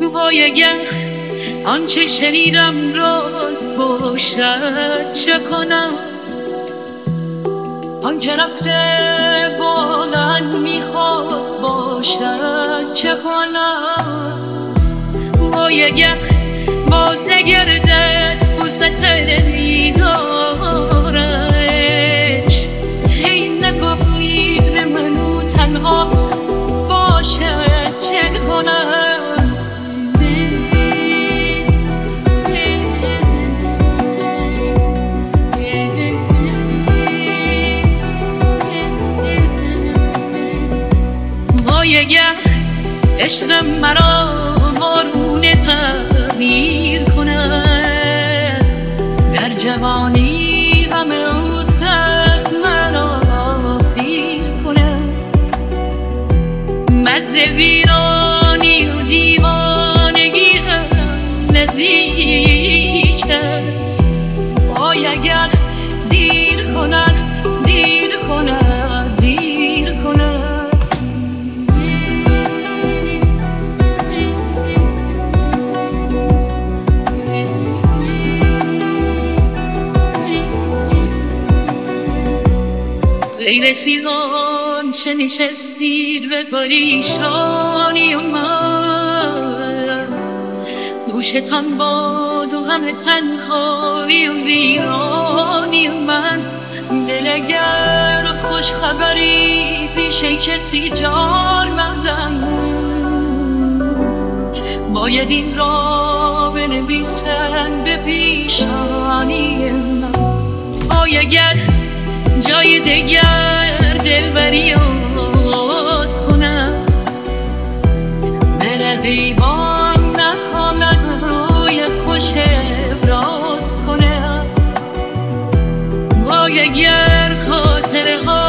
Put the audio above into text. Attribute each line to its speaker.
Speaker 1: وای اگر آنچه شنیدم راست باشد چه کنم؟ آنکه رفته بلند میخواست باشد چه کنم؟ وای اگر باز نگردد فرصت دیدارش، هی نگویید به منو تنها باشد چه کنم؟ وای اگر عشقم مرا وارونه تعمیر کند، در جوانی غم او سخت مرا پیر کند. مزه ویرانی و دیوانگی هم نزدیک است. وای اگر دیر کند دیر کند دیر کند. ای رفیقان چه نشستید به پریشانی و من، دوشتان باد و غم تنهایی و ویرانی و من. دل اگر خوش خبری پیش کسی جان مزن، باید این را بنویسن به پیشانی من. وای اگر جای دیگر دلبری آغاز کنم، به رقیبان نخواند روی خوش ابراز کنم. وای اگر خاطره ها